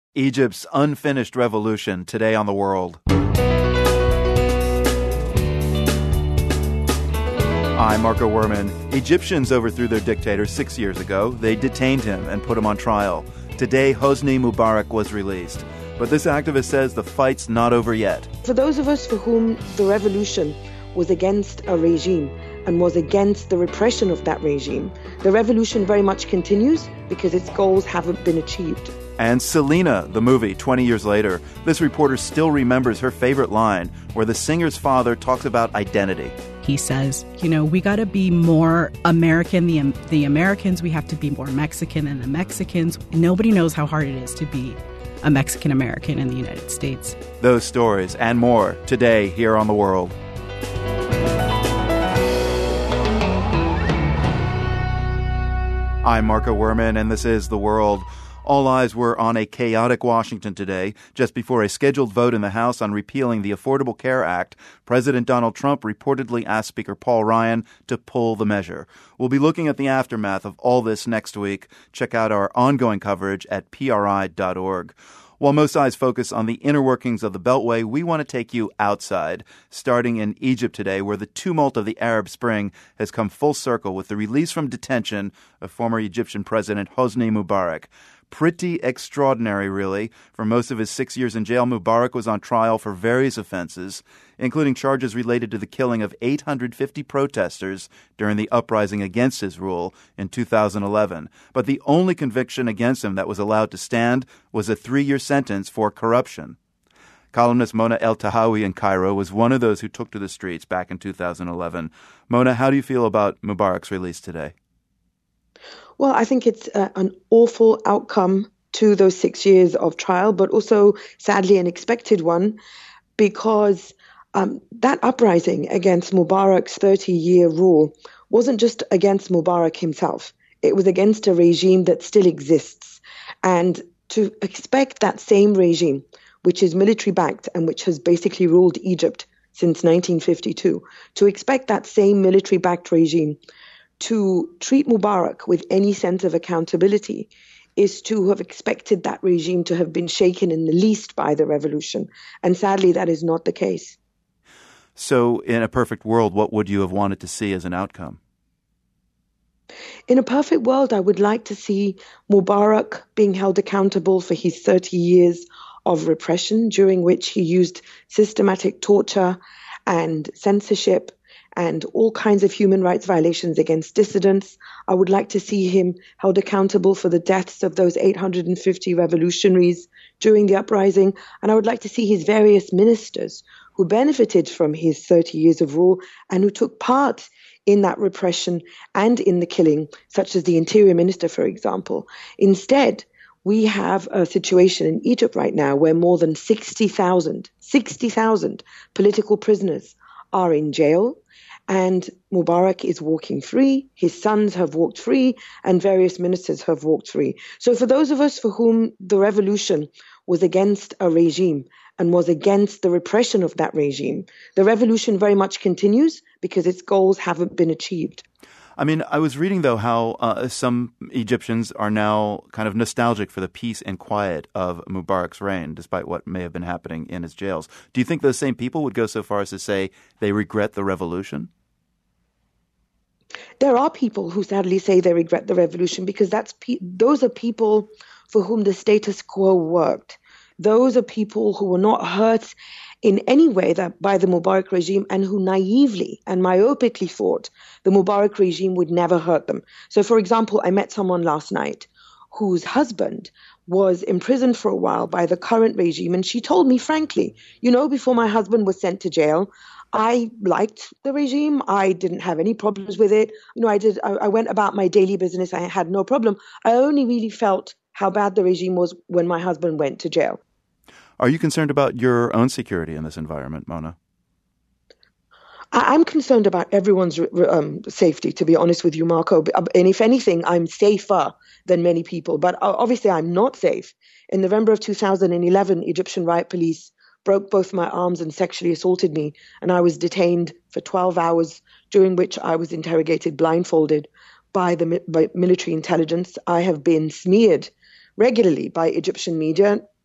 Egypt's unfinished revolution, today on The World. I'm Marco Werman. Egyptians overthrew their dictator 6 years ago. They detained him and put him on trial. Today, Hosni Mubarak was released. But this activist says the fight's not over yet. For those of us for whom the revolution was against a regime and was against the repression of that regime, the revolution very much continues because its goals haven't been achieved. And Selena, the movie, 20 years later, this reporter still remembers her favorite line where the singer's father talks about identity. He says, we got to be more American than the Americans. We have to be more Mexican than the Mexicans. Nobody knows how hard it is to be a Mexican-American in the United States. Those stories and more today here on The World. I'm Marco Werman, and this is The World. All eyes were on a chaotic Washington today. Just before a scheduled vote in the House on repealing the Affordable Care Act, President Donald Trump reportedly asked Speaker Paul Ryan to pull the measure. We'll be looking at the aftermath of all this next week. Check out our ongoing coverage at PRI.org. While most eyes focus on the inner workings of the Beltway, we want to take you outside, starting in Egypt today, where the tumult of the Arab Spring has come full circle with the release from detention of former Egyptian President Hosni Mubarak. Pretty extraordinary, really. For most of his 6 years in jail, Mubarak was on trial for various offenses, including charges related to the killing of 850 protesters during the uprising against his rule in 2011. But the only conviction against him that was allowed to stand was a 3-year sentence for corruption. Columnist Mona El-Tahawi in Cairo was one of those who took to the streets back in 2011. Mona, how do you feel about Mubarak's release today? Well, I think it's an awful outcome to those 6 years of trial, but also, sadly, an expected one, because that uprising against Mubarak's 30-year rule wasn't just against Mubarak himself. It was against a regime that still exists. And to expect that same regime, which is military-backed and which has basically ruled Egypt since 1952, to expect that same military-backed regime to treat Mubarak with any sense of accountability is to have expected that regime to have been shaken in the least by the revolution. And sadly, that is not the case. So in a perfect world, what would you have wanted to see as an outcome? In a perfect world, I would like to see Mubarak being held accountable for his 30 years of repression, during which he used systematic torture and censorship and all kinds of human rights violations against dissidents. I would like to see him held accountable for the deaths of those 850 revolutionaries during the uprising. And I would like to see his various ministers who benefited from his 30 years of rule and who took part in that repression and in the killing, such as the Interior Minister, for example. Instead, we have a situation in Egypt right now where more than 60,000 political prisoners are in jail. And Mubarak is walking free, his sons have walked free, and various ministers have walked free. So for those of us for whom the revolution was against a regime and was against the repression of that regime, the revolution very much continues because its goals haven't been achieved. I mean, I was reading, though, how some Egyptians are now kind of nostalgic for the peace and quiet of Mubarak's reign, despite what may have been happening in his jails. Do you think those same people would go so far as to say they regret the revolution? There are people who sadly say they regret the revolution because those are people for whom the status quo worked. Those are people who were not hurt in any way by the Mubarak regime and who naively and myopically thought the Mubarak regime would never hurt them. So, for example, I met someone last night whose husband was imprisoned for a while by the current regime, and she told me frankly, before my husband was sent to jail, I liked the regime. I didn't have any problems with it. I went about my daily business. I had no problem. I only really felt how bad the regime was when my husband went to jail. Are you concerned about your own security in this environment, Mona? I'm concerned about everyone's safety, to be honest with you, Marco. And if anything, I'm safer than many people. But obviously, I'm not safe. In November of 2011, Egyptian riot police broke both my arms and sexually assaulted me. And I was detained for 12 hours, during which I was interrogated blindfolded by military intelligence. I have been smeared regularly by Egyptian media,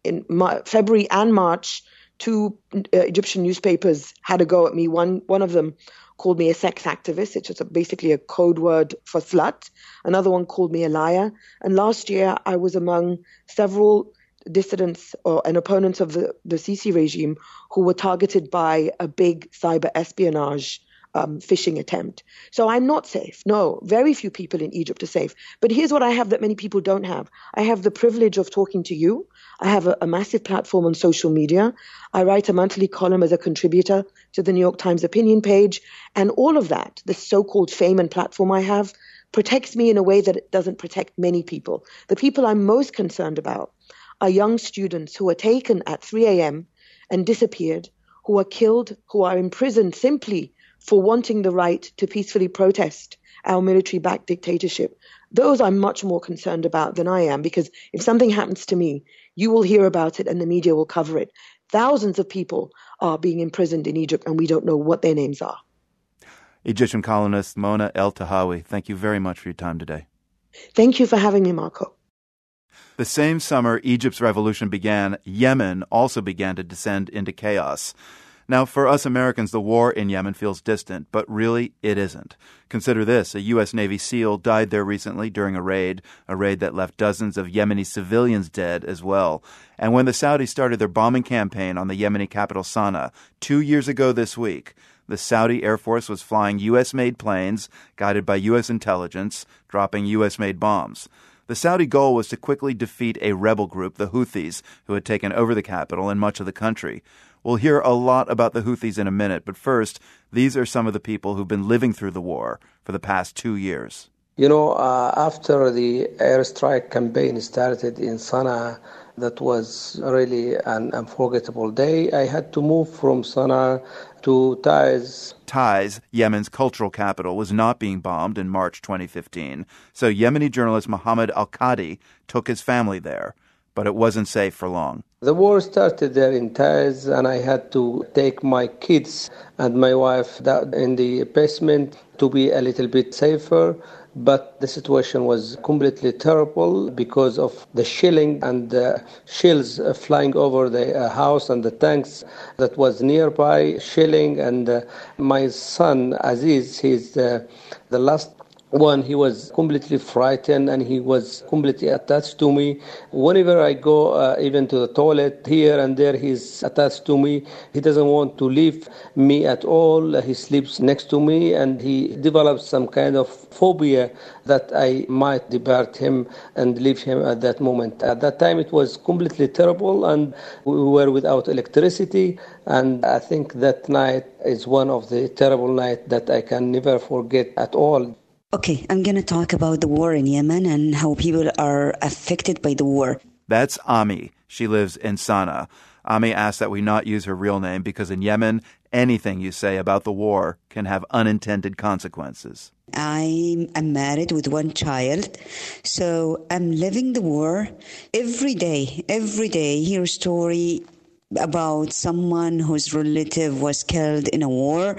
in February and March, two Egyptian newspapers had a go at me. One of them called me a sex activist, which is basically a code word for slut. Another one called me a liar. And last year, I was among several dissidents and opponents of the Sisi regime who were targeted by a big cyber espionage phishing attempt. So I'm not safe. No, very few people in Egypt are safe. But here's what I have that many people don't have. I have the privilege of talking to you. I have a massive platform on social media. I write a monthly column as a contributor to the New York Times opinion page. And all of that, the so-called fame and platform I have, protects me in a way that it doesn't protect many people. The people I'm most concerned about are young students who are taken at 3 a.m. and disappeared, who are killed, who are imprisoned simply for wanting the right to peacefully protest our military-backed dictatorship. Those I'm much more concerned about than I am, because if something happens to me, you will hear about it and the media will cover it. Thousands of people are being imprisoned in Egypt and we don't know what their names are. Egyptian columnist Mona El-Tahawy, thank you very much for your time today. Thank you for having me, Marco. The same summer Egypt's revolution began, Yemen also began to descend into chaos. Now, for us Americans, the war in Yemen feels distant, but really it isn't. Consider this, a U.S. Navy SEAL died there recently during a raid that left dozens of Yemeni civilians dead as well. And when the Saudis started their bombing campaign on the Yemeni capital Sana'a 2 years ago this week, the Saudi Air Force was flying U.S.-made planes, guided by U.S. intelligence, dropping U.S.-made bombs. The Saudi goal was to quickly defeat a rebel group, the Houthis, who had taken over the capital and much of the country. We'll hear a lot about the Houthis in a minute, but first, these are some of the people who've been living through the war for the past 2 years. After the airstrike campaign started in Sana'a, that was really an unforgettable day. I had to move from Sana'a to Taiz. Taiz, Yemen's cultural capital, was not being bombed in March 2015, so Yemeni journalist Mohammed Al-Qadi took his family there. But it wasn't safe for long. The war started there in Taiz, and I had to take my kids and my wife in the basement to be a little bit safer. But the situation was completely terrible because of the shelling and the shells flying over the house and the tanks that was nearby, shelling. And my son, Aziz, he's the last one. He was completely frightened and he was completely attached to me. Whenever I go even to the toilet here and there, he's attached to me. He doesn't want to leave me at all. He sleeps next to me and he develops some kind of phobia that I might depart him and leave him at that moment. At that time, it was completely terrible and we were without electricity. And I think that night is one of the terrible nights that I can never forget at all. Okay, I'm going to talk about the war in Yemen and how people are affected by the war. That's Ami. She lives in Sana'a. Ami asked that we not use her real name because in Yemen, anything you say about the war can have unintended consequences. I am married with one child, so I'm living the war every day. Every day, hear a story about someone whose relative was killed in a war,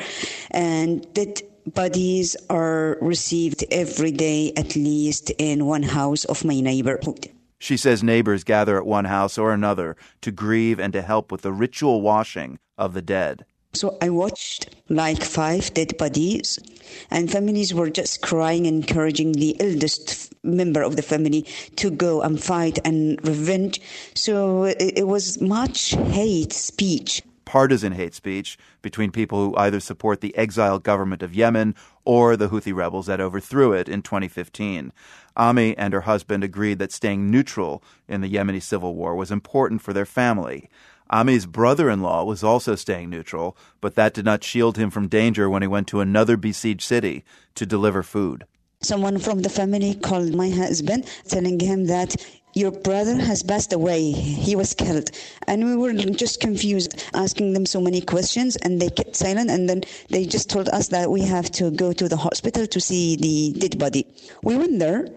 and that bodies are received every day, at least in one house of my neighborhood. She says neighbors gather at one house or another to grieve and to help with the ritual washing of the dead. So I watched like 5 dead bodies, and families were just crying, encouraging the eldest member of the family to go and fight and revenge. So it was much hate speech. Partisan hate speech between people who either support the exiled government of Yemen or the Houthi rebels that overthrew it in 2015. Ami and her husband agreed that staying neutral in the Yemeni civil war was important for their family. Ami's brother-in-law was also staying neutral, but that did not shield him from danger when he went to another besieged city to deliver food. Someone from the family called my husband, telling him that your brother has passed away. He was killed. And we were just confused, asking them so many questions, and they kept silent. And then they just told us that we have to go to the hospital to see the dead body. We went there,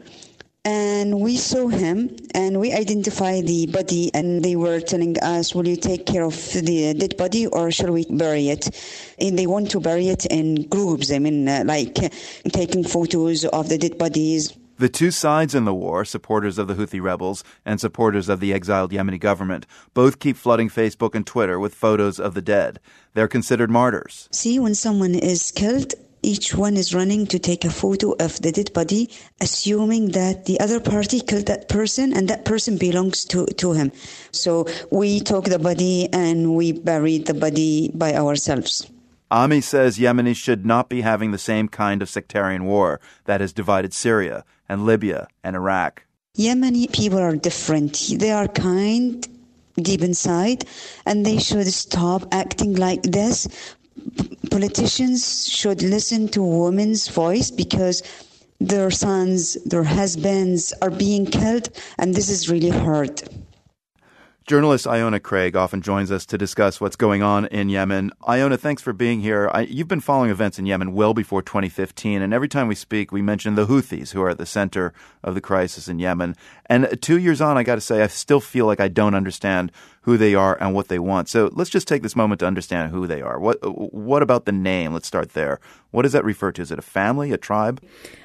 and we saw him, and we identified the body, and they were telling us, will you take care of the dead body, or shall we bury it? And they want to bury it in groups, like taking photos of the dead bodies. The two sides in the war, supporters of the Houthi rebels and supporters of the exiled Yemeni government, both keep flooding Facebook and Twitter with photos of the dead. They're considered martyrs. See, when someone is killed, each one is running to take a photo of the dead body, assuming that the other party killed that person and that person belongs to him. So we took the body and we buried the body by ourselves. Ami says Yemenis should not be having the same kind of sectarian war that has divided Syria and Libya and Iraq. Yemeni people are different. They are kind deep inside, and they should stop acting like this. Politicians should listen to women's voice because their sons, their husbands are being killed, and this is really hard. Journalist Iona Craig often joins us to discuss what's going on in Yemen. Iona, thanks for being here. You've been following events in Yemen well before 2015, and every time we speak, we mention the Houthis, who are at the center of the crisis in Yemen. And 2 years on, I got to say, I still feel like I don't understand who they are and what they want. So let's just take this moment to understand who they are. What about the name? Let's start there. What does that refer to? Is it a family, a tribe?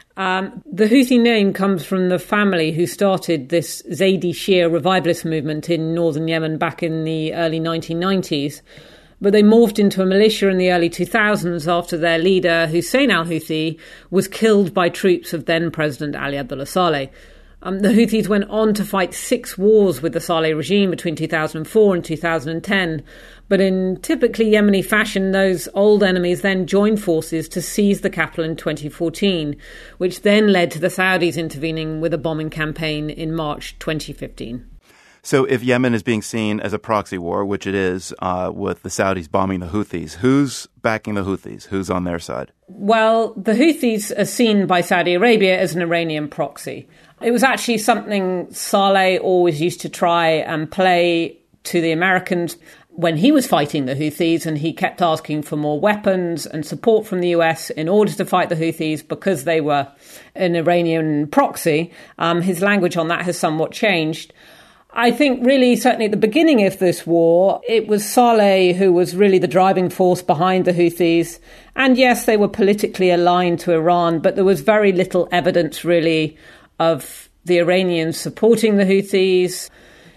The Houthi name comes from the family who started this Zaidi Shia revivalist movement in northern Yemen back in the early 1990s. But they morphed into a militia in the early 2000s after their leader, Hussein al-Houthi, was killed by troops of then-President Ali Abdullah Saleh. The Houthis went on to fight 6 wars with the Saleh regime between 2004 and 2010. But in typically Yemeni fashion, those old enemies then joined forces to seize the capital in 2014, which then led to the Saudis intervening with a bombing campaign in March 2015. So if Yemen is being seen as a proxy war, which it is, with the Saudis bombing the Houthis, who's backing the Houthis? Who's on their side? Well, the Houthis are seen by Saudi Arabia as an Iranian proxy. It was actually something Saleh always used to try and play to the Americans when he was fighting the Houthis, and he kept asking for more weapons and support from the US in order to fight the Houthis because they were an Iranian proxy. His language on that has somewhat changed. I think really, certainly at the beginning of this war, it was Saleh who was really the driving force behind the Houthis. And yes, they were politically aligned to Iran, but there was very little evidence really of the Iranians supporting the Houthis.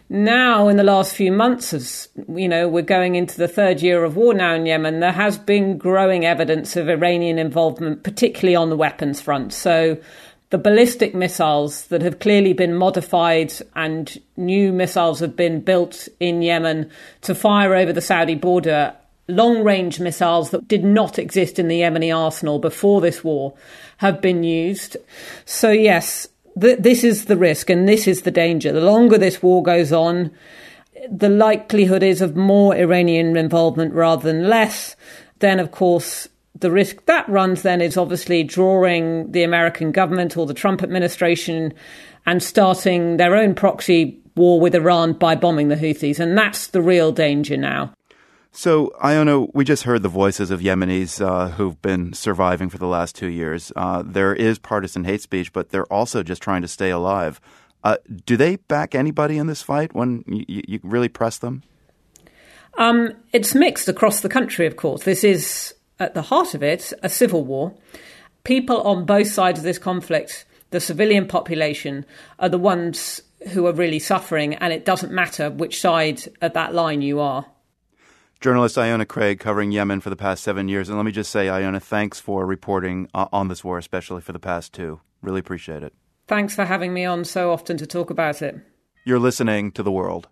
Now, in the last few months, as you know, we're going into the 3rd year of war now in Yemen, there has been growing evidence of Iranian involvement, particularly on the weapons front. So the ballistic missiles that have clearly been modified and new missiles have been built in Yemen to fire over the Saudi border, long-range missiles that did not exist in the Yemeni arsenal before this war have been used. So yes, this is the risk and this is the danger. The longer this war goes on, the likelihood is of more Iranian involvement rather than less. Then, of course, the risk that runs then is obviously drawing the American government or the Trump administration and starting their own proxy war with Iran by bombing the Houthis. And that's the real danger now. So, Iona, we just heard the voices of Yemenis who've been surviving for the last 2 years. There is partisan hate speech, but they're also just trying to stay alive. Do they back anybody in this fight when you really press them? It's mixed across the country, of course. This is, at the heart of it, a civil war. People on both sides of this conflict, the civilian population, are the ones who are really suffering, and it doesn't matter which side of that line you are. Journalist Iona Craig covering Yemen for the past 7 years. And let me just say, Iona, thanks for reporting on this war, especially for the past 2. Really appreciate it. Thanks for having me on so often to talk about it. You're listening to The World.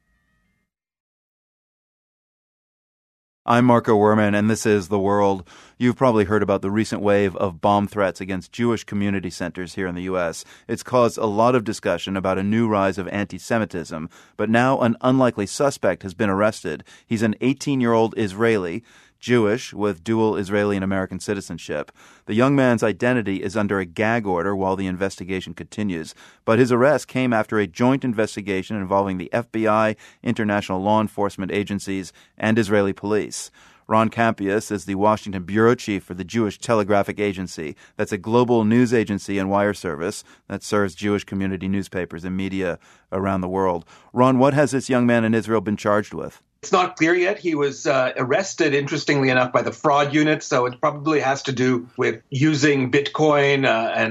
I'm Marco Werman, and this is The World. You've probably heard about the recent wave of bomb threats against Jewish community centers here in the U.S. It's caused a lot of discussion about a new rise of anti-Semitism, but now an unlikely suspect has been arrested. He's an 18-year-old Israeli, Jewish, with dual Israeli and American citizenship. The young man's identity is under a gag order while the investigation continues, but his arrest came after a joint investigation involving the FBI, international law enforcement agencies, and Israeli police. Ron Campius is the Washington bureau chief for the Jewish Telegraphic Agency. That's a global news agency and wire service that serves Jewish community newspapers and media around the world. Ron, what has this young man in Israel been charged with? It's not clear yet. He was arrested, interestingly enough, by the fraud unit. So it probably has to do with using Bitcoin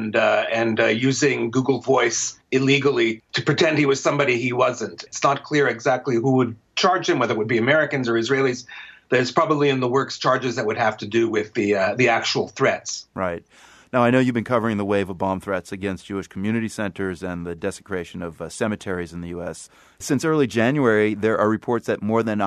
and using Google Voice illegally to pretend he was somebody he wasn't. It's not clear exactly who would charge him, whether it would be Americans or Israelis. There's probably in the works charges that would have to do with the actual threats. Right. Now, I know you've been covering the wave of bomb threats against Jewish community centers and the desecration of cemeteries in the U.S. Since early January, there are reports that more than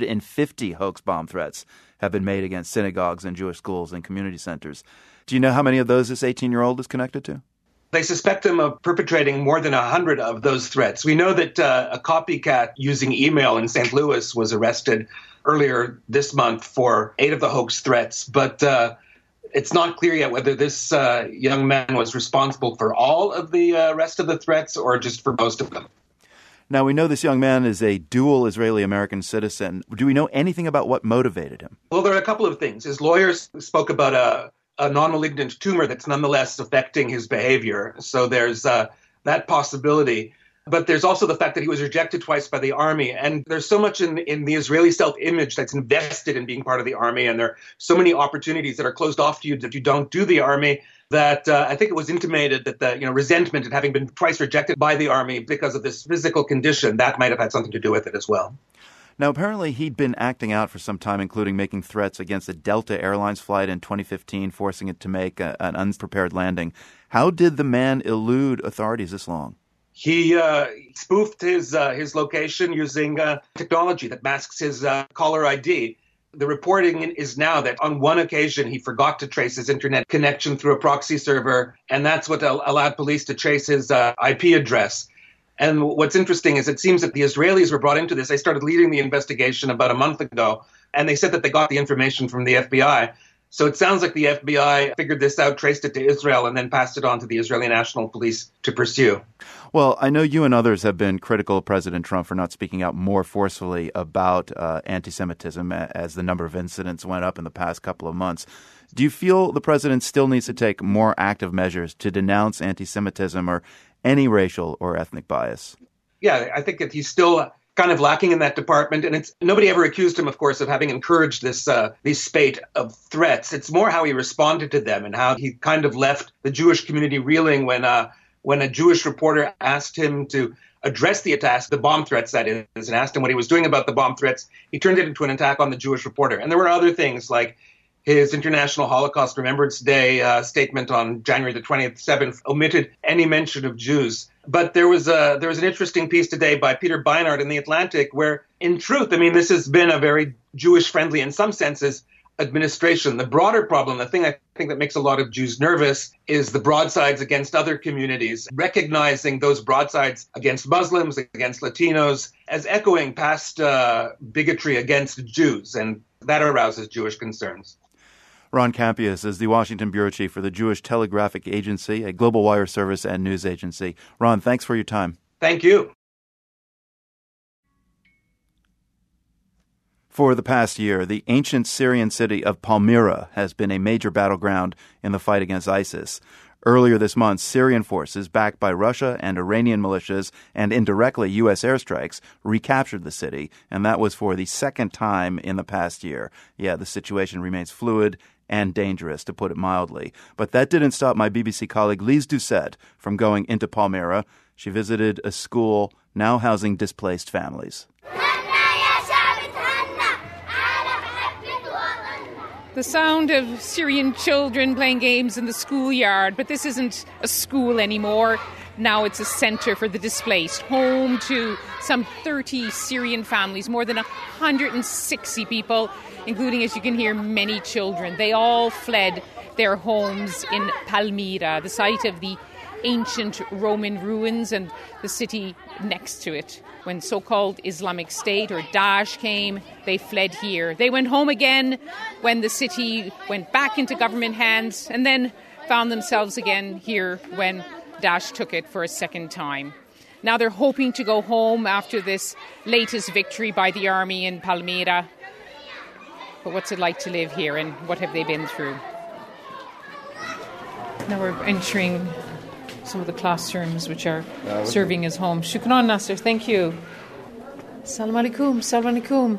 150 hoax bomb threats have been made against synagogues and Jewish schools and community centers. Do you know how many of those this 18-year-old is connected to? They suspect him of perpetrating more than 100 of those threats. We know that a copycat using email in St. Louis was arrested earlier this month for 8 of the hoax threats, but it's not clear yet whether this young man was responsible for all of the rest of the threats or just for most of them. Now, we know this young man is a dual Israeli-American citizen. Do we know anything about what motivated him? Well, there are a couple of things. His lawyers spoke about a non-malignant tumor that's nonetheless affecting his behavior. So there's that possibility. But there's also the fact that he was rejected twice by the army. And there's so much in the Israeli self-image that's invested in being part of the army. And there are so many opportunities that are closed off to you if you don't do the army that I think it was intimated that the resentment at having been twice rejected by the army because of this physical condition, that might have had something to do with it as well. Now, apparently he'd been acting out for some time, including making threats against a Delta Airlines flight in 2015, forcing it to make an unprepared landing. How did the man elude authorities this long? He spoofed his location using technology that masks his caller ID. The reporting is now that on one occasion he forgot to trace his internet connection through a proxy server, and that's what allowed police to trace his IP address. And what's interesting is it seems that the Israelis were brought into this. They started leading the investigation about a month ago, and they said that they got the information from the FBI. So it sounds like the FBI figured this out, traced it to Israel, and then passed it on to the Israeli National Police to pursue. Well, I know you and others have been critical of President Trump for not speaking out more forcefully about anti-Semitism as the number of incidents went up in the past couple of months. Do you feel the president still needs to take more active measures to denounce anti-Semitism or any racial or ethnic bias? Yeah, I think that he's still kind of lacking in that department. And nobody ever accused him, of course, of having encouraged this spate of threats. It's more how he responded to them and how he kind of left the Jewish community reeling when a Jewish reporter asked him to address the attacks, the bomb threats, that is, and asked him what he was doing about the bomb threats. He turned it into an attack on the Jewish reporter. And there were other things like his International Holocaust Remembrance Day statement on January the 27th omitted any mention of Jews. But there was an interesting piece today by Peter Beinart in The Atlantic where, in truth, I mean, this has been a very Jewish-friendly, in some senses, administration. The broader problem, the thing I think that makes a lot of Jews nervous, is the broadsides against other communities, recognizing those broadsides against Muslims, against Latinos, as echoing past bigotry against Jews, and that arouses Jewish concerns. Ron Campius is the Washington bureau chief for the Jewish Telegraphic Agency, a global wire service and news agency. Ron, thanks for your time. Thank you. For the past year, the ancient Syrian city of Palmyra has been a major battleground in the fight against ISIS. Earlier this month, Syrian forces, backed by Russia and Iranian militias and indirectly U.S. airstrikes, recaptured the city, and that was for the second time in the past year. Yeah, the situation remains fluid and dangerous, to put it mildly. But that didn't stop my BBC colleague Lise Doucette from going into Palmyra. She visited a school now housing displaced families. The sound of Syrian children playing games in the schoolyard, but this isn't a school anymore. Now it's a centre for the displaced, home to some 30 Syrian families, more than 160 people, including, as you can hear, many children. They all fled their homes in Palmyra, the site of the ancient Roman ruins and the city next to it. When so-called Islamic State or Daesh came, they fled here. They went home again when the city went back into government hands and then found themselves again here when Daesh took it for a second time. Now they're hoping to go home after this latest victory by the army in Palmyra. But what's it like to live here and what have they been through? Now we're entering some of the classrooms which are serving as homes. Shukran, Nasser. Thank you. Salam alaikum, salam alaikum.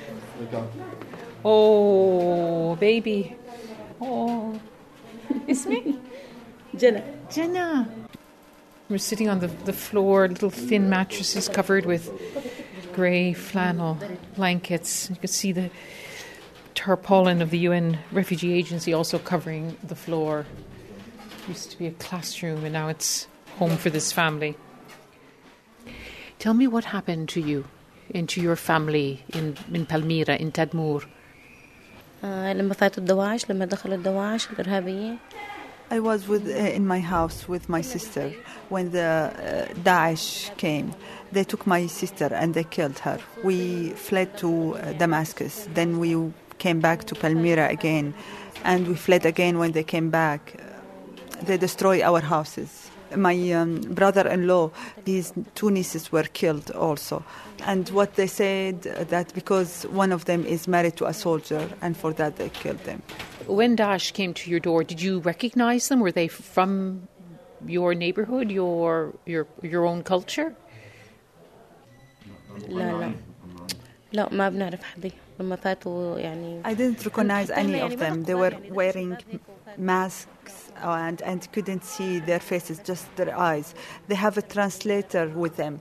Oh, baby. Oh. Ismi? Jenna. We're sitting on the floor, little thin mattresses covered with grey flannel blankets. You can see the tarpaulin of the UN Refugee Agency also covering the floor. It used to be a classroom and now it's home for this family. Tell me what happened to you and to your family in Palmyra, in Tadmur. I was in my house with my sister when the Daesh came. They took my sister and they killed her. We fled to Damascus. Then we came back to Palmyra again, and we fled again when they came back. They destroyed our houses. My brother-in-law, his 2 nieces were killed also. And what they said, that because one of them is married to a soldier, and for that they killed them. When Daesh came to your door, did you recognize them? Were they from your neighborhood, your own culture? I didn't recognize any of them. They were wearing masks and couldn't see their faces, just their eyes. They have a translator with them.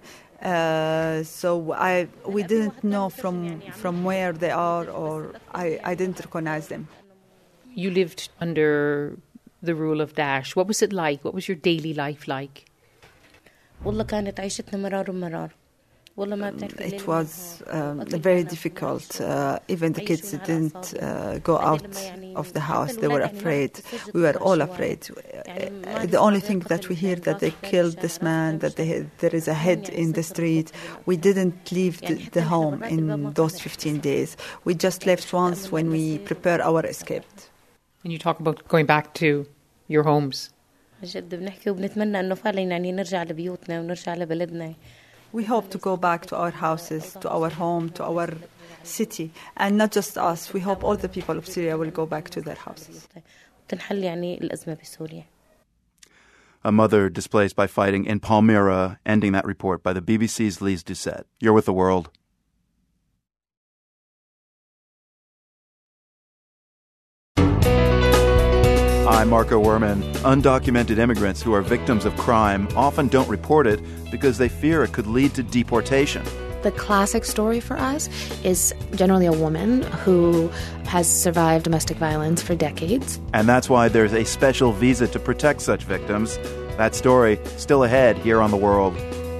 So we didn't know from where they are, or I didn't recognize them. You lived under the rule of Daesh. What was it like? What was your daily life like? It was very difficult. Even the kids didn't go out of the house. They were afraid. We were all afraid. The only thing that we hear that they killed this man, that there is a head in the street. We didn't leave the home in those 15 days. We just left once when we prepared our escape. And you talk about going back to your homes. We hope to go back to our houses, to our home, to our city. And not just us. We hope all the people of Syria will go back to their houses. A mother displaced by fighting in Palmyra, ending that report by the BBC's Lise Doucette. You're with The World. I'm Marco Werman. Undocumented immigrants who are victims of crime often don't report it because they fear it could lead to deportation. The classic story for us is generally a woman who has survived domestic violence for decades. And that's why there's a special visa to protect such victims. That story still ahead here on The World.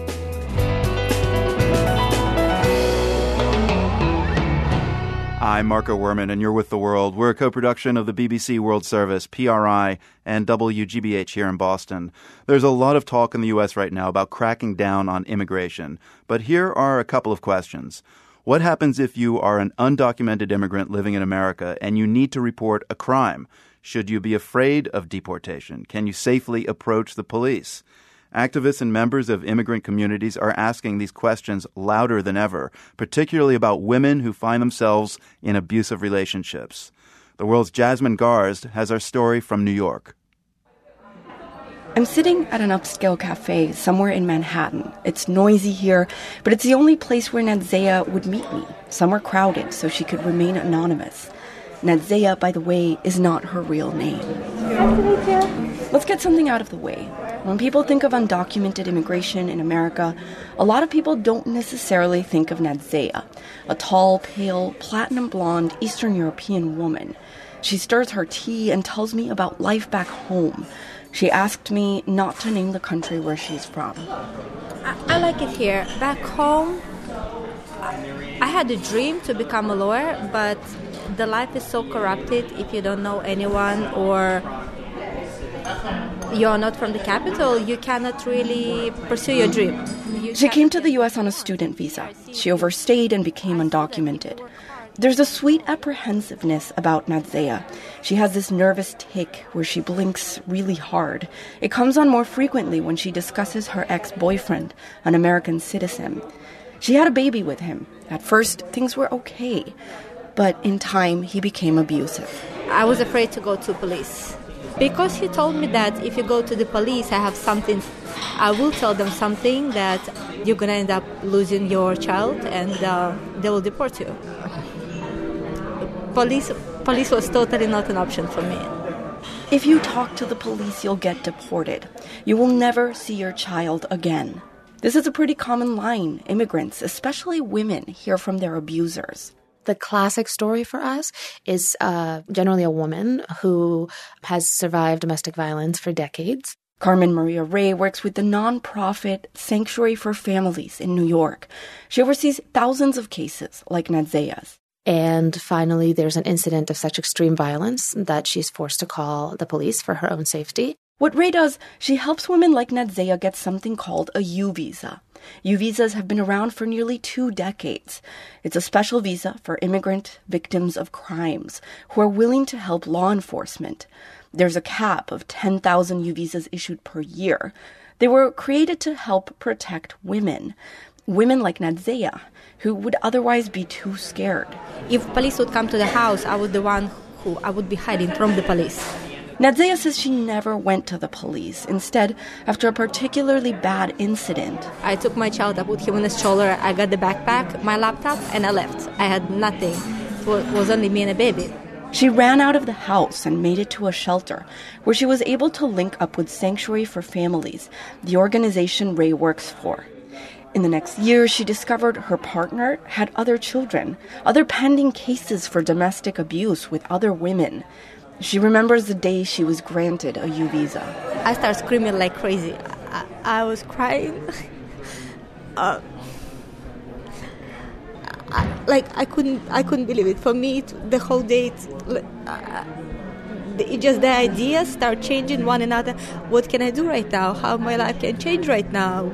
I'm Marco Werman, and you're with The World. We're a co-production of the BBC World Service, PRI, and WGBH here in Boston. There's a lot of talk in the U.S. right now about cracking down on immigration. But here are a couple of questions. What happens if you are an undocumented immigrant living in America and you need to report a crime? Should you be afraid of deportation? Can you safely approach the police? Activists and members of immigrant communities are asking these questions louder than ever, particularly about women who find themselves in abusive relationships. The World's Jasmine Garsd has our story from New York. I'm sitting at an upscale cafe somewhere in Manhattan. It's noisy here, but it's the only place where Nadzea would meet me, somewhere crowded so she could remain anonymous. Nadzea, by the way, is not her real name. Let's get something out of the way. When people think of undocumented immigration in America, a lot of people don't necessarily think of Nadzea, a tall, pale, platinum blonde Eastern European woman. She stirs her tea and tells me about life back home. She asked me not to name the country where she's from. I like it here. Back home, I had a dream to become a lawyer, but the life is so corrupted if you don't know anyone or you're not from the capital, you cannot really pursue your dream. She came to the U.S. on a student visa. She overstayed and became undocumented. There's a sweet apprehensiveness about Nadzea. She has this nervous tic where she blinks really hard. It comes on more frequently when she discusses her ex-boyfriend, an American citizen. She had a baby with him. At first, things were okay. But in time, he became abusive. I was afraid to go to police. Because he told me that if you go to the police, I will tell them something that you're going to end up losing your child and they will deport you. Police was totally not an option for me. If you talk to the police, you'll get deported. You will never see your child again. This is a pretty common line immigrants, especially women, hear from their abusers. The classic story for us is generally a woman who has survived domestic violence for decades. Carmen Maria Ray works with the nonprofit Sanctuary for Families in New York. She oversees thousands of cases like Nadzeya's. And finally, there's an incident of such extreme violence that she's forced to call the police for her own safety. What Ray does, she helps women like Nadzeya get something called a U visa. U visas have been around for nearly 2 decades. It's a special visa for immigrant victims of crimes who are willing to help law enforcement. There's a cap of 10,000 U visas issued per year. They were created to help protect women like Nadzeya, who would otherwise be too scared. If police would come to the house, I would be hiding from the police. Nadzeya says she never went to the police. Instead, after a particularly bad incident, I took my child, I put him on his shoulder, I got the backpack, my laptop, and I left. I had nothing. It was only me and a baby. She ran out of the house and made it to a shelter, where she was able to link up with Sanctuary for Families, the organization Ray works for. In the next year, she discovered her partner had other children, other pending cases for domestic abuse with other women. She remembers the day she was granted a U visa. I started screaming like crazy. I was crying. I couldn't believe it. For me, the whole day, just the ideas start changing one another. What can I do right now? How my life can change right now?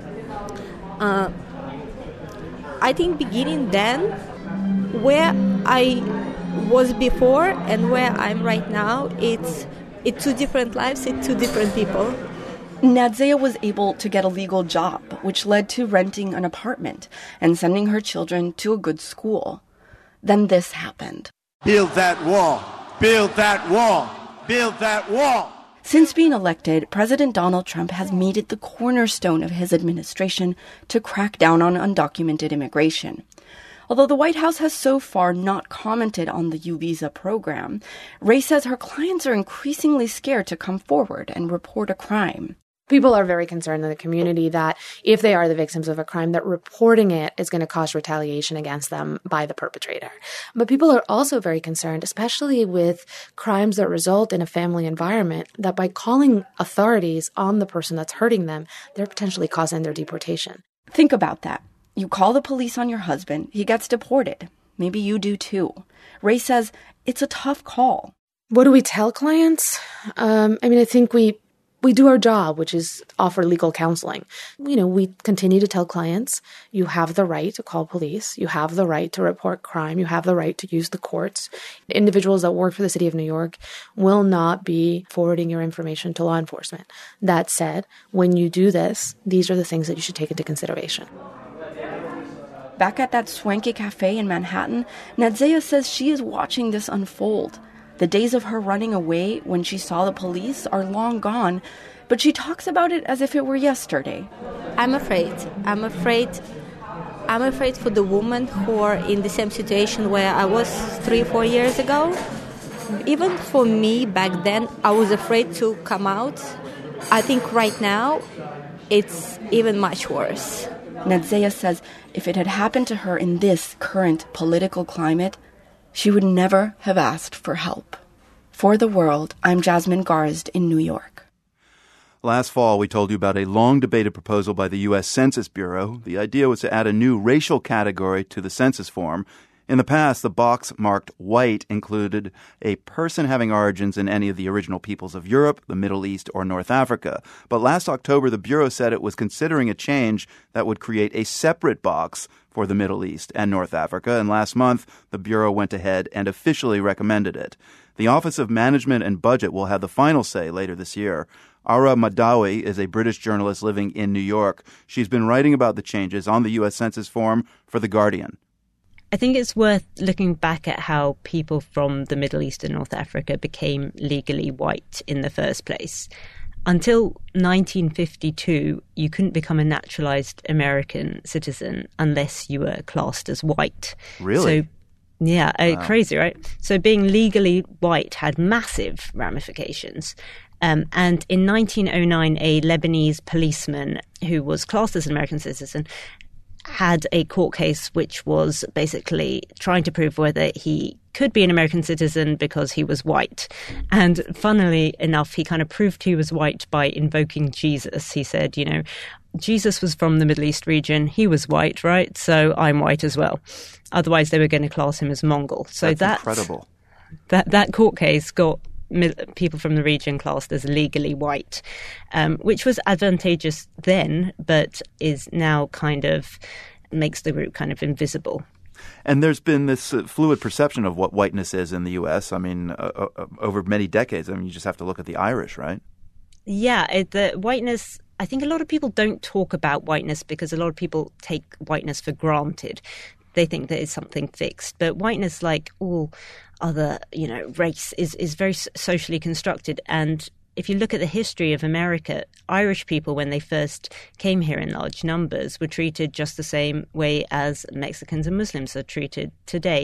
I think beginning then, where I was before and where I'm right now, it's 2 different lives, it's 2 different people. Nadzeya was able to get a legal job, which led to renting an apartment and sending her children to a good school. Then this happened. Build that wall! Build that wall! Build that wall! Since being elected, President Donald Trump has made it the cornerstone of his administration to crack down on undocumented immigration. Although the White House has so far not commented on the U visa program, Ray says her clients are increasingly scared to come forward and report a crime. People are very concerned in the community that if they are the victims of a crime, that reporting it is going to cause retaliation against them by the perpetrator. But people are also very concerned, especially with crimes that result in a family environment, that by calling authorities on the person that's hurting them, they're potentially causing their deportation. Think about that. You call the police on your husband, he gets deported. Maybe you do too. Ray says it's a tough call. What do we tell clients? I think we do our job, which is offer legal counseling. We continue to tell clients, you have the right to call police. You have the right to report crime. You have the right to use the courts. Individuals that work for the city of New York will not be forwarding your information to law enforcement. That said, when you do this, these are the things that you should take into consideration. Back at that swanky cafe in Manhattan, Nadzeya says she is watching this unfold. The days of her running away when she saw the police are long gone, but she talks about it as if it were yesterday. I'm afraid. I'm afraid for the women who are in the same situation where I was 3-4 years ago. Even for me back then, I was afraid to come out. I think right now, it's even much worse. Nadzeya says if it had happened to her in this current political climate, she would never have asked for help. For The World, I'm Jasmine Garsd in New York. Last fall, we told you about a long-debated proposal by the U.S. Census Bureau. The idea was to add a new racial category to the census form. In the past, the box marked white included a person having origins in any of the original peoples of Europe, the Middle East, or North Africa. But last October, the Bureau said it was considering a change that would create a separate box for the Middle East and North Africa. And last month, the Bureau went ahead and officially recommended it. The Office of Management and Budget will have the final say later this year. Ara Madawi is a British journalist living in New York. She's been writing about the changes on the U.S. Census form for The Guardian. I think it's worth looking back at how people from the Middle East and North Africa became legally white in the first place. Until 1952, you couldn't become a naturalized American citizen unless you were classed as white. Really? So, yeah, Wow. Crazy, right? So being legally white had massive ramifications. And in 1909, a Lebanese policeman who was classed as an American citizen had a court case which was basically trying to prove whether he could be an American citizen because he was white. And funnily enough, he kind of proved he was white by invoking Jesus. He said, Jesus was from the Middle East region. He was white, right? So I'm white as well. Otherwise, they were going to class him as Mongol. So that's incredible. That court case got people from the region classed as legally white, which was advantageous then, but is now kind of makes the group kind of invisible. And there's been this fluid perception of what whiteness is in the U.S. I mean, over many decades. I mean, you just have to look at the Irish, right? Yeah, the whiteness, I think a lot of people don't talk about whiteness because a lot of people take whiteness for granted. They think that it's something fixed. But whiteness, like all other, race, is very socially constructed. And if you look at the history of America, Irish people, when they first came here in large numbers, were treated just the same way as Mexicans and Muslims are treated today.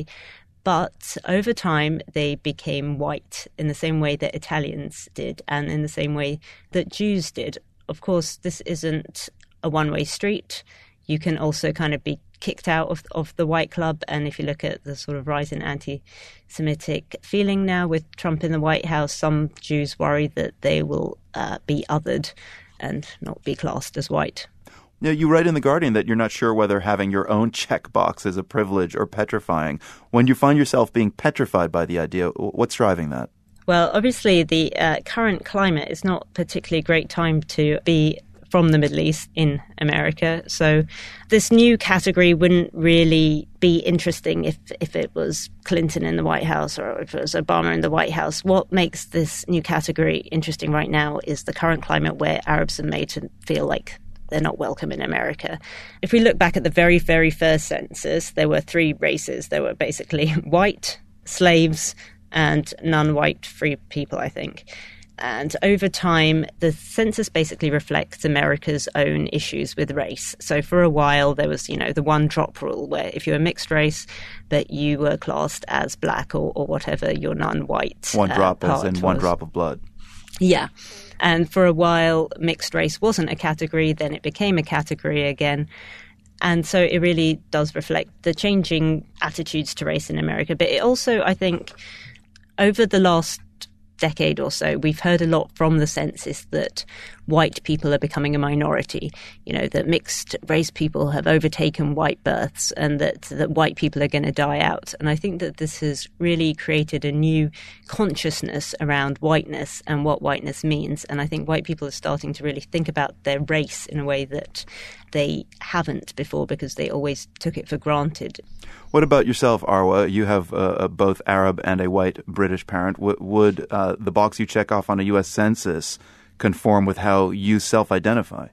But over time, they became white in the same way that Italians did and in the same way that Jews did. Of course, this isn't a one-way street. You can also kind of be kicked out of the white club. And if you look at the sort of rise in anti-Semitic feeling now with Trump in the White House, some Jews worry that they will be othered and not be classed as white. Yeah, you write in The Guardian that you're not sure whether having your own checkbox is a privilege or petrifying. When you find yourself being petrified by the idea, what's driving that? Well, obviously, the current climate is not particularly a great time to be from the Middle East in America. So this new category wouldn't really be interesting if it was Clinton in the White House or if it was Obama in the White House. What makes this new category interesting right now is the current climate where Arabs are made to feel like they're not welcome in America. If we look back at the very, very first census, there were three races. There were basically white, slaves, and non-white free people, I think. And over time, the census basically reflects America's own issues with race. So for a while, there was, the one-drop rule where if you were mixed race, that you were classed as black or whatever your non-white one drop as in part one was. drop of blood. Yeah. And for a while, mixed race wasn't a category. Then it became a category again. And so it really does reflect the changing attitudes to race in America. But it also, I think, over the last decade or so, we've heard a lot from the census that white people are becoming a minority, that mixed race people have overtaken white births and that white people are going to die out. And I think that this has really created a new consciousness around whiteness and what whiteness means. And I think white people are starting to really think about their race in a way that they haven't before because they always took it for granted. What about yourself, Arwa? You have both Arab and a white British parent. Would the box you check off on a U.S. census conform with how you self-identify?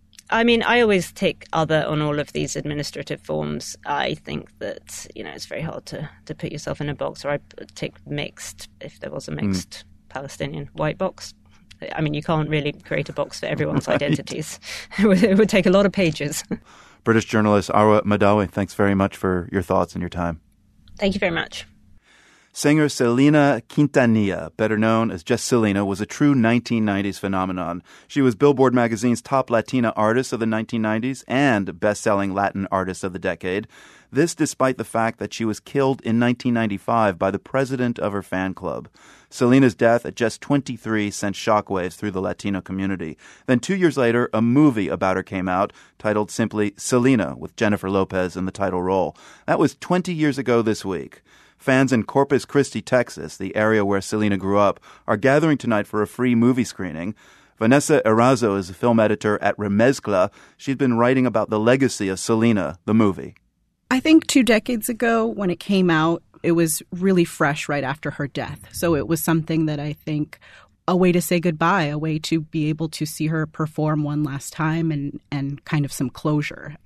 I mean, I always tick other on all of these administrative forms. I think that, it's very hard to put yourself in a box, or I tick mixed if there was a mixed Palestinian white box. I mean, you can't really create a box for everyone's Right. identities. It would take a lot of pages. British journalist Arwa Mahdawi, thanks very much for your thoughts and your time. Thank you very much. Singer Selena Quintanilla, better known as just Selena, was a true 1990s phenomenon. She was Billboard magazine's top Latina artist of the 1990s and best-selling Latin artist of the decade. This despite the fact that she was killed in 1995 by the president of her fan club. Selena's death at just 23 sent shockwaves through the Latino community. Then 2 years later, a movie about her came out titled simply Selena, with Jennifer Lopez in the title role. That was 20 years ago this week. Fans in Corpus Christi, Texas, the area where Selena grew up, are gathering tonight for a free movie screening. Vanessa Erazo is a film editor at Remezcla. She's been writing about the legacy of Selena, the movie. I think 2 decades ago when it came out, it was really fresh right after her death. So it was something that I think a way to say goodbye, a way to be able to see her perform one last time and kind of some closure.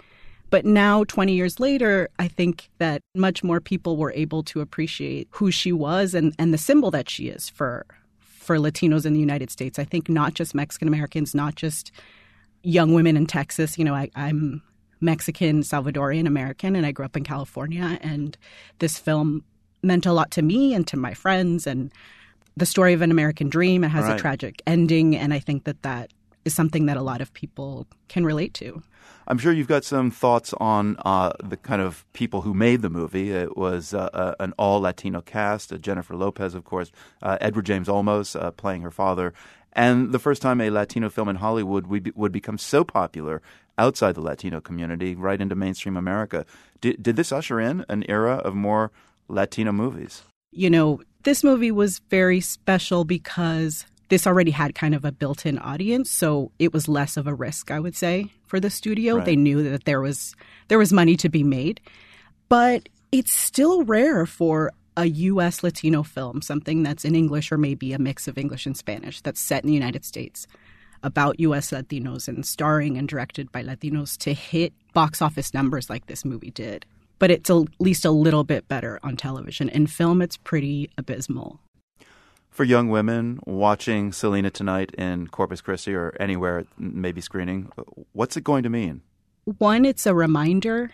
But now, 20 years later, I think that much more people were able to appreciate who she was and the symbol that she is for Latinos in the United States. I think not just Mexican Americans, not just young women in Texas. I'm Mexican, Salvadorian American, and I grew up in California. And this film meant a lot to me and to my friends. And the story of an American dream, it has a tragic ending. And I think that is something that a lot of people can relate to. I'm sure you've got some thoughts on the kind of people who made the movie. It was an all-Latino cast, Jennifer Lopez, of course, Edward James Olmos playing her father, and the first time a Latino film in Hollywood would become so popular outside the Latino community, right into mainstream America. Did this usher in an era of more Latino movies? This movie was very special because this already had kind of a built-in audience, so it was less of a risk, I would say, for the studio. Right. They knew that there was money to be made. But it's still rare for a U.S. Latino film, something that's in English or maybe a mix of English and Spanish, that's set in the United States, about U.S. Latinos and starring and directed by Latinos, to hit box office numbers like this movie did. But it's at least a little bit better on television. In film, it's pretty abysmal. For young women watching Selena tonight in Corpus Christi or anywhere it may be screening, what's it going to mean? One, it's a reminder,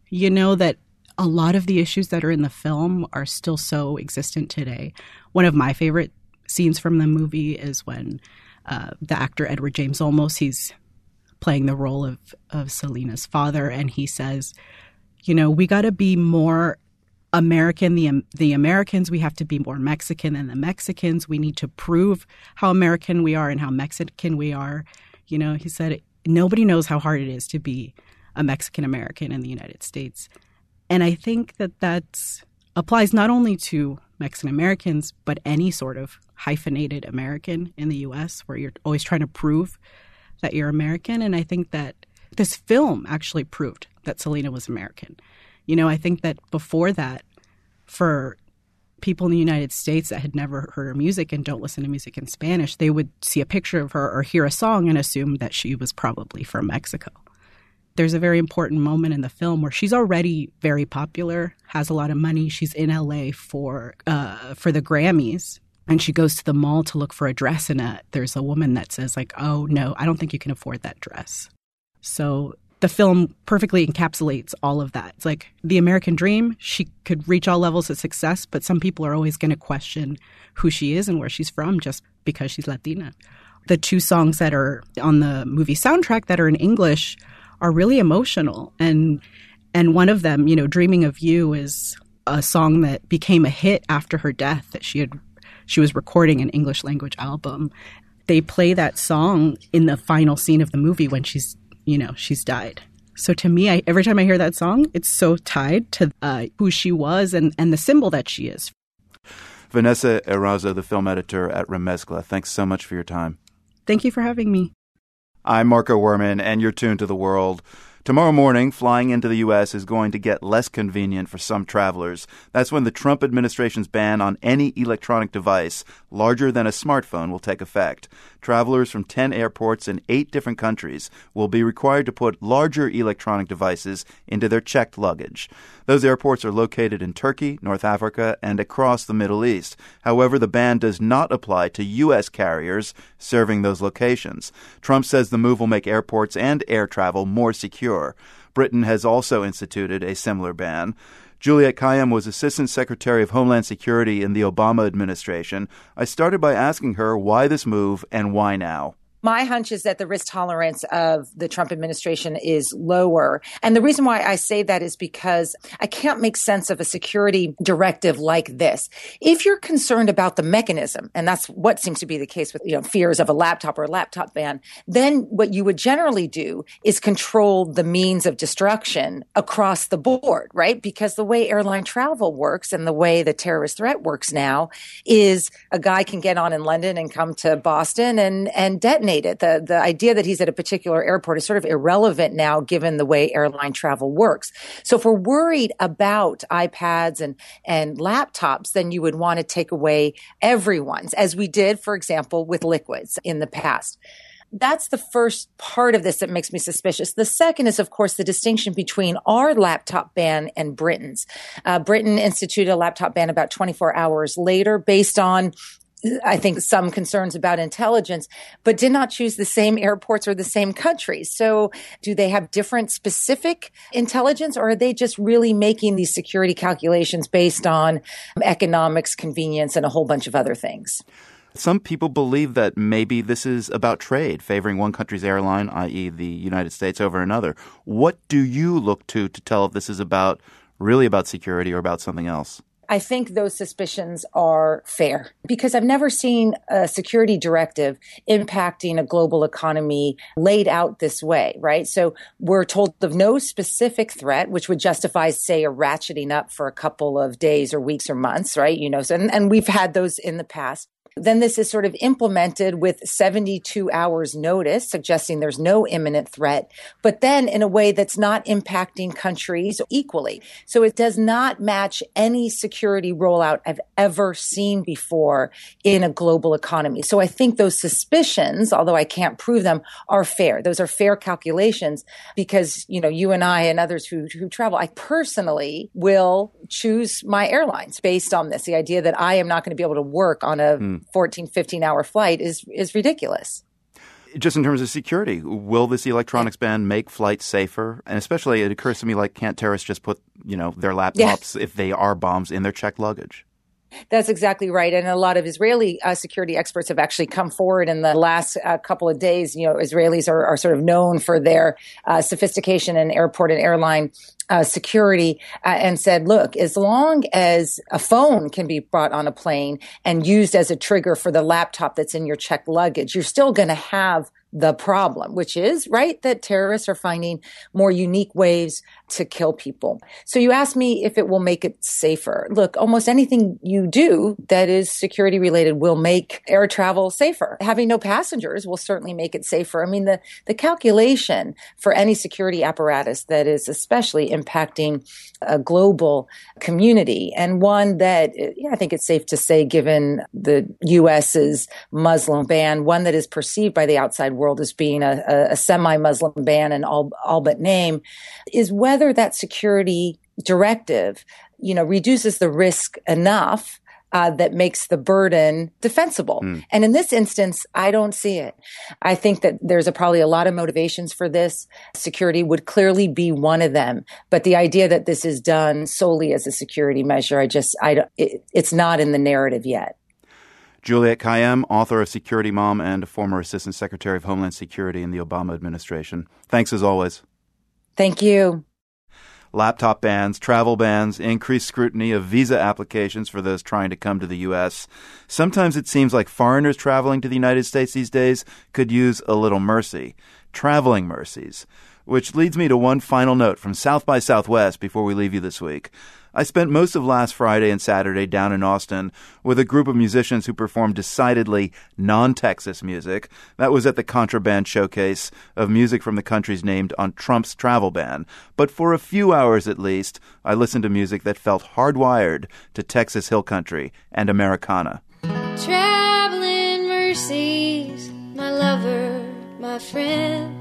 that a lot of the issues that are in the film are still so existent today. One of my favorite scenes from the movie is when the actor Edward James Olmos, he's playing the role of Selena's father, and he says, we got to be more American, the Americans, we have to be more Mexican than the Mexicans. We need to prove how American we are and how Mexican we are. He said, nobody knows how hard it is to be a Mexican American in the United States. And I think that applies not only to Mexican Americans, but any sort of hyphenated American in the U.S. where you're always trying to prove that you're American. And I think that this film actually proved that Selena was American. I think that before that, for people in the United States that had never heard her music and don't listen to music in Spanish, they would see a picture of her or hear a song and assume that she was probably from Mexico. There's a very important moment in the film where she's already very popular, has a lot of money. She's in LA for the Grammys, and she goes to the mall to look for a dress, and there's a woman that says, oh, no, I don't think you can afford that dress. So the film perfectly encapsulates all of that. It's like the American dream. She could reach all levels of success, but some people are always going to question who she is and where she's from just because she's Latina. The two songs that are on the movie soundtrack that are in English are really emotional. And one of them, Dreaming of You, is a song that became a hit after her death, that she was recording an English language album. They play that song in the final scene of the movie when she's died. So to me, every time I hear that song, it's so tied to who she was and the symbol that she is. Vanessa Erazo, the film editor at Remezcla, thanks so much for your time. Thank you for having me. I'm Marco Werman, and you're tuned to The World. Tomorrow morning, flying into the U.S. is going to get less convenient for some travelers. That's when the Trump administration's ban on any electronic device larger than a smartphone will take effect. Travelers from 10 airports in 8 different countries will be required to put larger electronic devices into their checked luggage. Those airports are located in Turkey, North Africa, and across the Middle East. However, the ban does not apply to U.S. carriers serving those locations. Trump says the move will make airports and air travel more secure. Britain has also instituted a similar ban. Juliette Kayyem was Assistant Secretary of Homeland Security in the Obama administration. I started by asking her why this move and why now. My hunch is that the risk tolerance of the Trump administration is lower. And the reason why I say that is because I can't make sense of a security directive like this. If you're concerned about the mechanism, and that's what seems to be the case with, fears of a laptop or a laptop ban, then what you would generally do is control the means of destruction across the board, right? Because the way airline travel works and the way the terrorist threat works now is a guy can get on in London and come to Boston and detonate it. The idea that he's at a particular airport is sort of irrelevant now, given the way airline travel works. So if we're worried about iPads and laptops, then you would want to take away everyone's, as we did, for example, with liquids in the past. that's the first part of this that makes me suspicious. The second is, of course, the distinction between our laptop ban and Britain's. Britain instituted a laptop ban about 24 hours later based on, I think, some concerns about intelligence, but did not choose the same airports or the same countries. So do they have different specific intelligence, or are they just really making these security calculations based on economics, convenience, and a whole bunch of other things? Some people believe that maybe this is about trade, favoring one country's airline, i.e. the United States, over another. What do you look to tell if this is really about security or about something else? I think those suspicions are fair because I've never seen a security directive impacting a global economy laid out this way, right? So we're told of no specific threat, which would justify, say, a ratcheting up for a couple of days or weeks or months, right? And we've had those in the past. Then this is sort of implemented with 72 hours notice, suggesting there's no imminent threat, but then in a way that's not impacting countries equally. So it does not match any security rollout I've ever seen before in a global economy. So I think those suspicions, although I can't prove them, are fair. Those are fair calculations because, you and I and others who travel, I personally will choose my airlines based on this. The idea that I am not going to be able to work on a 14, 15-hour flight is ridiculous. Just in terms of security, will this electronics ban make flights safer? And especially, it occurs to me, can't terrorists just put, their laptops, if they are bombs, in their checked luggage? That's exactly right. And a lot of Israeli security experts have actually come forward in the last couple of days. Israelis are sort of known for their sophistication in airport and airline security and said, look, as long as a phone can be brought on a plane and used as a trigger for the laptop that's in your checked luggage, you're still going to have the problem, which is, right, that terrorists are finding more unique ways to kill people. So you asked me if it will make it safer. Look, almost anything you do that is security related will make air travel safer. Having no passengers will certainly make it safer. I mean, the calculation for any security apparatus that is especially impacting a global community, and one that I think it's safe to say, given the U.S.'s Muslim ban, one that is perceived by the outside world as being a semi-Muslim ban in all but name, is whether that security directive, reduces the risk enough that makes the burden defensible. And in this instance, I don't see it. I think that there's probably a lot of motivations for this. Security would clearly be one of them. But the idea that this is done solely as a security measure, it's not in the narrative yet. Juliette Kayyem, author of Security Mom and a former Assistant Secretary of Homeland Security in the Obama administration. Thanks as always. Thank you. Laptop bans, travel bans, increased scrutiny of visa applications for those trying to come to the U.S. Sometimes it seems like foreigners traveling to the United States these days could use a little mercy. Traveling mercies. Which leads me to one final note from South by Southwest before we leave you this week. I spent most of last Friday and Saturday down in Austin with a group of musicians who performed decidedly non-Texas music. That was at the Contraband Showcase of music from the countries named on Trump's travel ban. But for a few hours at least, I listened to music that felt hardwired to Texas Hill Country and Americana. Traveling mercies, my lover, my friend.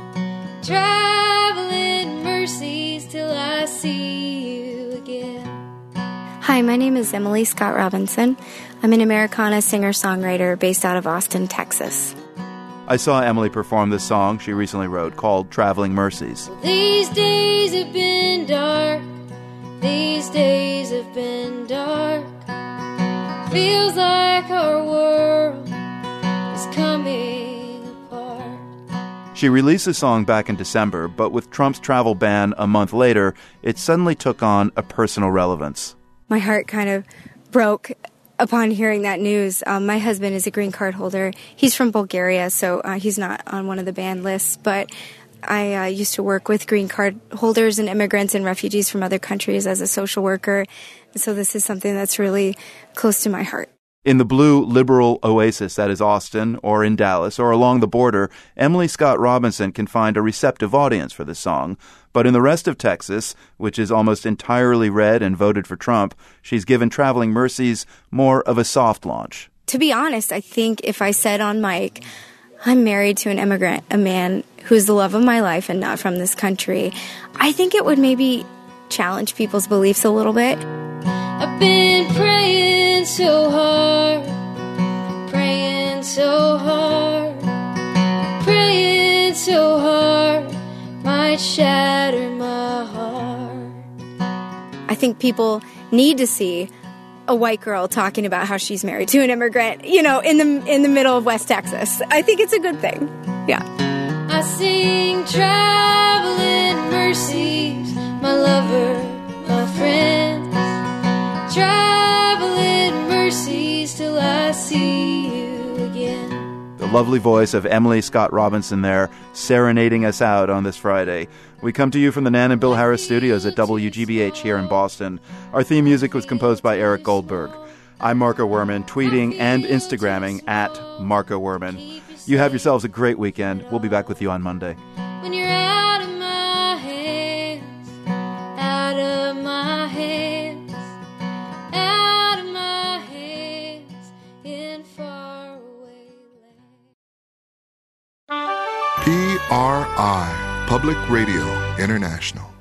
Traveling mercies till I see you again. Hi, my name is Emily Scott Robinson. I'm an Americana singer-songwriter based out of Austin, Texas. I saw Emily perform this song she recently wrote called Traveling Mercies. These days have been dark. These days have been dark. Feels like our world is coming. She released the song back in December, but with Trump's travel ban a month later, it suddenly took on a personal relevance. My heart kind of broke upon hearing that news. My husband is a green card holder. He's from Bulgaria, so he's not on one of the banned lists, but I used to work with green card holders and immigrants and refugees from other countries as a social worker, so this is something that's really close to my heart. In the blue liberal oasis that is Austin, or in Dallas, or along the border, Emily Scott Robinson can find a receptive audience for this song. But in the rest of Texas, which is almost entirely red and voted for Trump, she's given Traveling Mercies more of a soft launch. To be honest, I think if I said on mic, I'm married to an immigrant, a man who's the love of my life and not from this country, I think it would maybe challenge people's beliefs a little bit. I've been praying so hard, praying so hard, praying so hard, might shatter my heart. I think people need to see a white girl talking about how she's married to an immigrant, in the middle of West Texas. I think it's a good thing. Yeah. I sing traveling mercies, my lover, my friends. Traveling mercies till I see you again. The lovely voice of Emily Scott Robinson there, serenading us out on this Friday. We come to you from the Nan and Bill Harris studios at WGBH here in Boston. Our theme music was composed by Eric Goldberg. I'm Marco Werman, tweeting and Instagramming at Marco Werman. You have yourselves a great weekend. We'll be back with you on Monday. When you're out of my hands, out of my hands, out of my hands, in far away land. PRI, Public Radio International.